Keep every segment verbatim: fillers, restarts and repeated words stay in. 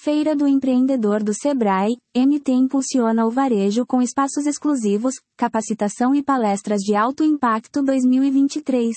Feira do Empreendedor do Sebrae, M T impulsiona o varejo com espaços exclusivos, capacitação e palestras de alto impacto dois mil e vinte e três.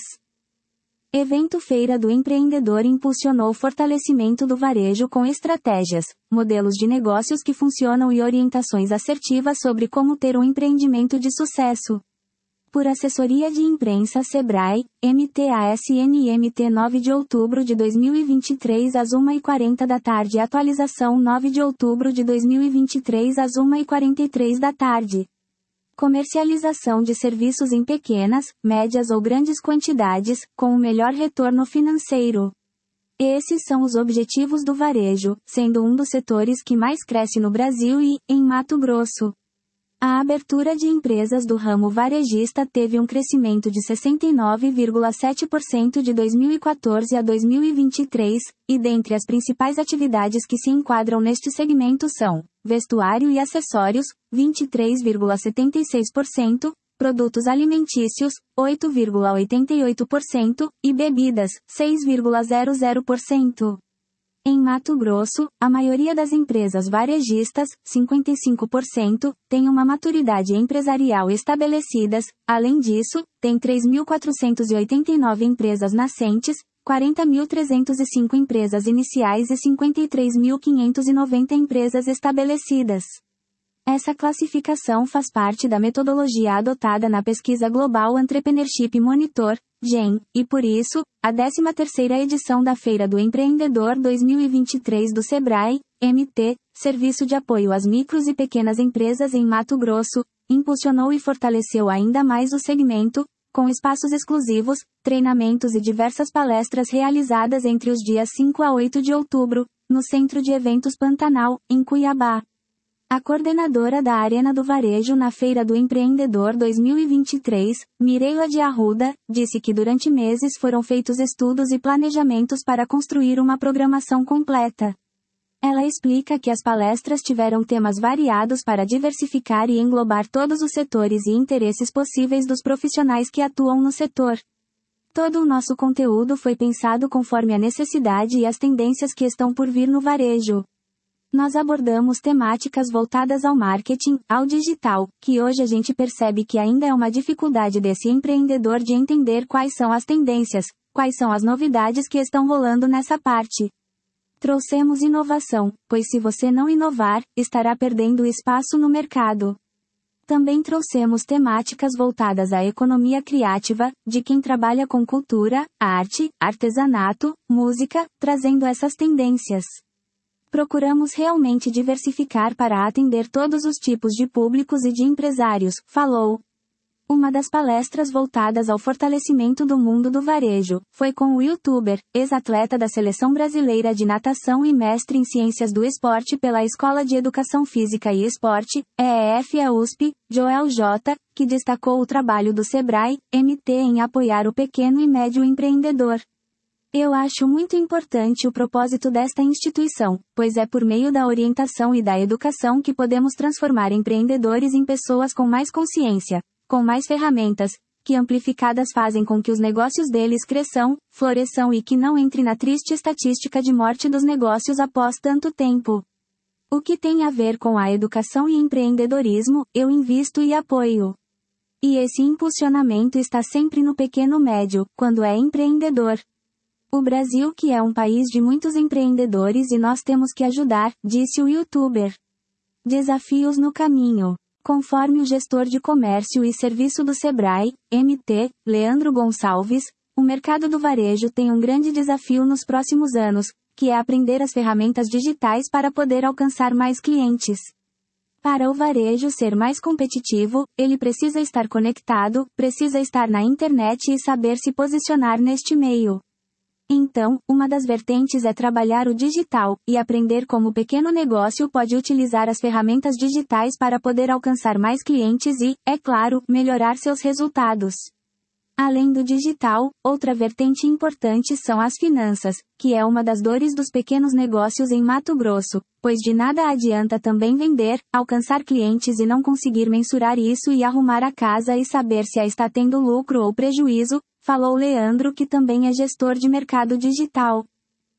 Evento Feira do Empreendedor impulsionou o fortalecimento do varejo com estratégias, modelos de negócios que funcionam e orientações assertivas sobre como ter um empreendimento de sucesso. Por assessoria de imprensa Sebrae, M T A S N M T nove de outubro de dois mil e vinte e três às uma e quarenta da tarde. Atualização nove de outubro de dois mil e vinte e três às uma e quarenta e três da tarde. Comercialização de serviços em pequenas, médias ou grandes quantidades, com o melhor retorno financeiro. Esses são os objetivos do varejo, sendo um dos setores que mais cresce no Brasil e, em Mato Grosso. A abertura de empresas do ramo varejista teve um crescimento de sessenta e nove vírgula sete por cento de dois mil e quatorze a dois mil e vinte e três, e dentre as principais atividades que se enquadram neste segmento são vestuário e acessórios, vinte e três vírgula setenta e seis por cento, produtos alimentícios, oito vírgula oitenta e oito por cento, e bebidas, seis vírgula zero zero por cento. Em Mato Grosso, a maioria das empresas varejistas, cinquenta e cinco por cento, tem uma maturidade empresarial estabelecidas. Além disso, tem três mil quatrocentas e oitenta e nove empresas nascentes, quarenta mil trezentas e cinco empresas iniciais e cinquenta e três mil quinhentas e noventa empresas estabelecidas. Essa classificação faz parte da metodologia adotada na pesquisa Global Entrepreneurship Monitor, G E M, e por isso, a décima terceira edição da Feira do Empreendedor dois mil e vinte e três do Sebrae, M T, Serviço de Apoio às Micros e Pequenas Empresas em Mato Grosso, impulsionou e fortaleceu ainda mais o segmento, com espaços exclusivos, treinamentos e diversas palestras realizadas entre os dias cinco a oito de outubro, no Centro de Eventos Pantanal, em Cuiabá. A coordenadora da Arena do Varejo na Feira do Empreendedor dois mil e vinte e três, Mireila de Arruda, disse que durante meses foram feitos estudos e planejamentos para construir uma programação completa. Ela explica que as palestras tiveram temas variados para diversificar e englobar todos os setores e interesses possíveis dos profissionais que atuam no setor. Todo o nosso conteúdo foi pensado conforme a necessidade e as tendências que estão por vir no varejo. Nós abordamos temáticas voltadas ao marketing, ao digital, que hoje a gente percebe que ainda é uma dificuldade desse empreendedor de entender quais são as tendências, quais são as novidades que estão rolando nessa parte. Trouxemos inovação, pois se você não inovar, estará perdendo espaço no mercado. Também trouxemos temáticas voltadas à economia criativa, de quem trabalha com cultura, arte, artesanato, música, trazendo essas tendências. Procuramos realmente diversificar para atender todos os tipos de públicos e de empresários, falou. Uma das palestras voltadas ao fortalecimento do mundo do varejo foi com o youtuber, ex-atleta da Seleção Brasileira de Natação e mestre em Ciências do Esporte pela Escola de Educação Física e Esporte, E E F e U S P, Joel J., que destacou o trabalho do Sebrae, M T em apoiar o pequeno e médio empreendedor. Eu acho muito importante o propósito desta instituição, pois é por meio da orientação e da educação que podemos transformar empreendedores em pessoas com mais consciência, com mais ferramentas, que amplificadas fazem com que os negócios deles cresçam, floresçam e que não entre na triste estatística de morte dos negócios após tanto tempo. O que tem a ver com a educação e empreendedorismo, eu invisto e apoio. E esse impulsionamento está sempre no pequeno médio, quando é empreendedor. O Brasil que é um país de muitos empreendedores e nós temos que ajudar, disse o youtuber. Desafios no caminho. Conforme o gestor de comércio e serviço do Sebrae, M T, Leandro Gonçalves, o mercado do varejo tem um grande desafio nos próximos anos, que é aprender as ferramentas digitais para poder alcançar mais clientes. Para o varejo ser mais competitivo, ele precisa estar conectado, precisa estar na internet e saber se posicionar neste meio. Então, uma das vertentes é trabalhar o digital, e aprender como o pequeno negócio pode utilizar as ferramentas digitais para poder alcançar mais clientes e, é claro, melhorar seus resultados. Além do digital, outra vertente importante são as finanças, que é uma das dores dos pequenos negócios em Mato Grosso, pois de nada adianta também vender, alcançar clientes e não conseguir mensurar isso e arrumar a casa e saber se a está tendo lucro ou prejuízo, falou Leandro, que também é gestor de mercado digital.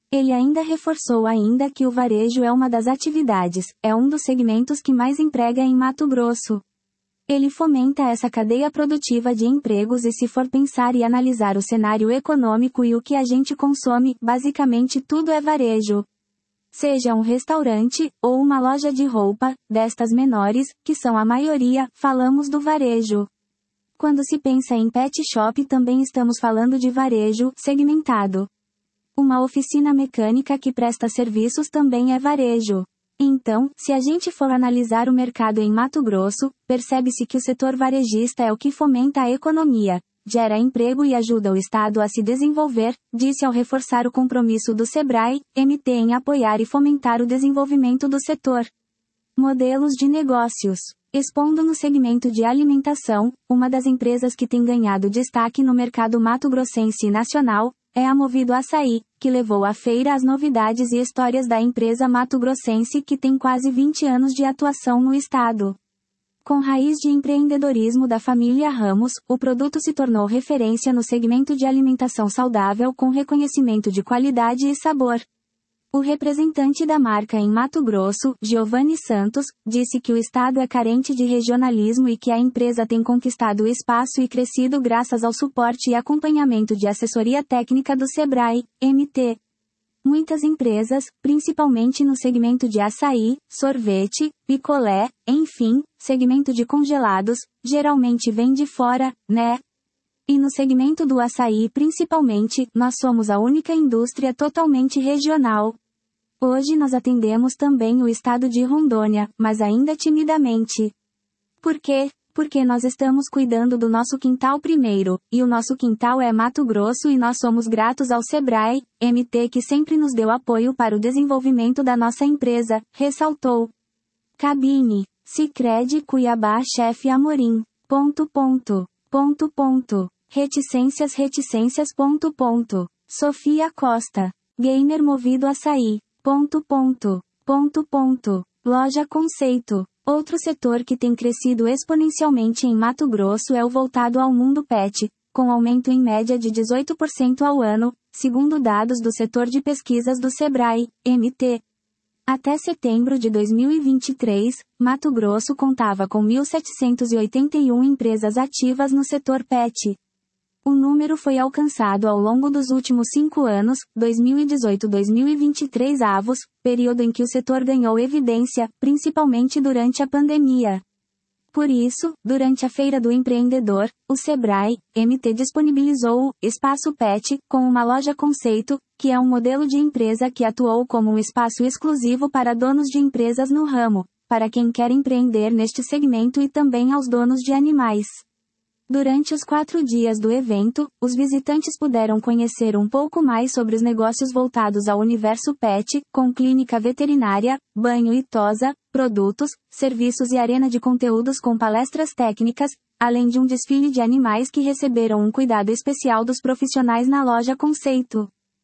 Ele ainda reforçou ainda que o varejo é uma das atividades, é um dos segmentos que mais emprega em Mato Grosso. Ele fomenta essa cadeia produtiva de empregos e se for pensar e analisar o cenário econômico e o que a gente consome, basicamente tudo é varejo. Seja um restaurante, ou uma loja de roupa, destas menores, que são a maioria, falamos do varejo. Quando se pensa em pet shop também estamos falando de varejo, segmentado. Uma oficina mecânica que presta serviços também é varejo. Então, se a gente for analisar o mercado em Mato Grosso, percebe-se que o setor varejista é o que fomenta a economia, gera emprego e ajuda o Estado a se desenvolver, disse ao reforçar o compromisso do Sebrae, M T em apoiar e fomentar o desenvolvimento do setor. Modelos de negócios. Expondo no segmento de alimentação, uma das empresas que tem ganhado destaque no mercado mato-grossense e nacional, é a Movido Açaí, que levou à feira as novidades e histórias da empresa mato-grossense que tem quase vinte anos de atuação no estado. Com raiz de empreendedorismo da família Ramos, o produto se tornou referência no segmento de alimentação saudável com reconhecimento de qualidade e sabor. O representante da marca em Mato Grosso, Giovanni Santos, disse que o estado é carente de regionalismo e que a empresa tem conquistado espaço e crescido graças ao suporte e acompanhamento de assessoria técnica do Sebrae, M T. Muitas empresas, principalmente no segmento de açaí, sorvete, picolé, enfim, segmento de congelados, geralmente vêm de fora, né? E no segmento do açaí principalmente, nós somos a única indústria totalmente regional. Hoje nós atendemos também o estado de Rondônia, mas ainda timidamente. Por quê? Porque nós estamos cuidando do nosso quintal primeiro, e o nosso quintal é Mato Grosso e nós somos gratos ao Sebrae, M T que sempre nos deu apoio para o desenvolvimento da nossa empresa, ressaltou. Cabine. Sicredi Cuiabá Chefe Amorim. Ponto ponto. Ponto ponto. Reticências reticências ponto ponto. Sofia Costa. Gamer Movido Açaí. Ponto ponto. Ponto ponto. Loja Conceito. Outro setor que tem crescido exponencialmente em Mato Grosso é o voltado ao mundo pet, com aumento em média de dezoito por cento ao ano, segundo dados do setor de pesquisas do Sebrae, M T. Até setembro de dois mil e vinte e três, Mato Grosso contava com mil setecentas e oitenta e uma empresas ativas no setor pet. O número foi alcançado ao longo dos últimos cinco anos, dois mil e dezoito a dois mil e vinte e três avos, período em que o setor ganhou evidência, principalmente durante a pandemia. Por isso, durante a Feira do Empreendedor, o Sebrae, M T disponibilizou o Espaço Pet, com uma loja conceito, que é um modelo de empresa que atuou como um espaço exclusivo para donos de empresas no ramo, para quem quer empreender neste segmento e também aos donos de animais. Durante os quatro dias do evento, os visitantes puderam conhecer um pouco mais sobre os negócios voltados ao universo pet, com clínica veterinária, banho e tosa, produtos, serviços e arena de conteúdos com palestras técnicas, além de um desfile de animais que receberam um cuidado especial dos profissionais na loja Conceito.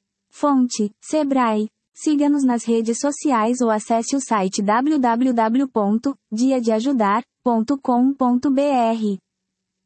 Fonte: Sebrae. Siga-nos nas redes sociais ou acesse o site w w w ponto dia de ajudar ponto com ponto b r.